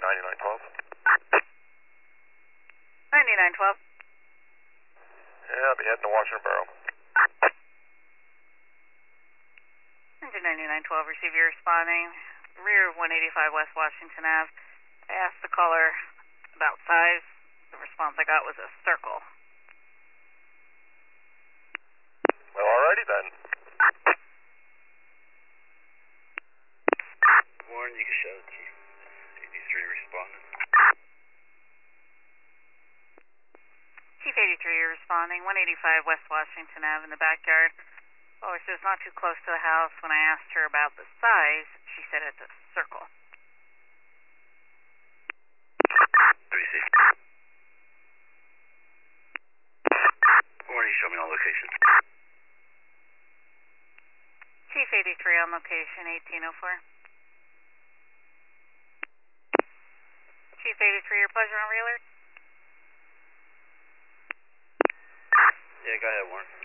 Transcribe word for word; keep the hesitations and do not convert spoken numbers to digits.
ninety-nine twelve. ninety-nine twelve. Yeah, I'll be heading to Washington Borough. Engine ninety-nine twelve, receiver responding. Rear of one eighty-five West Washington Avenue. I asked the caller about size. The response I got was a circle. Well, alrighty then. Warren, you can show the Chief eighty-three responding. Chief eighty-three, you're responding. one eighty-five West Washington Avenue in the backyard. Oh, she was not too close to the house. When I asked her about the size, she said it's a circle. three C. Warren, you show me on location. Chief eighty-three on location, eighteen oh four. Chief eighty-three, your pleasure on reeler? Yeah, go ahead, Warren.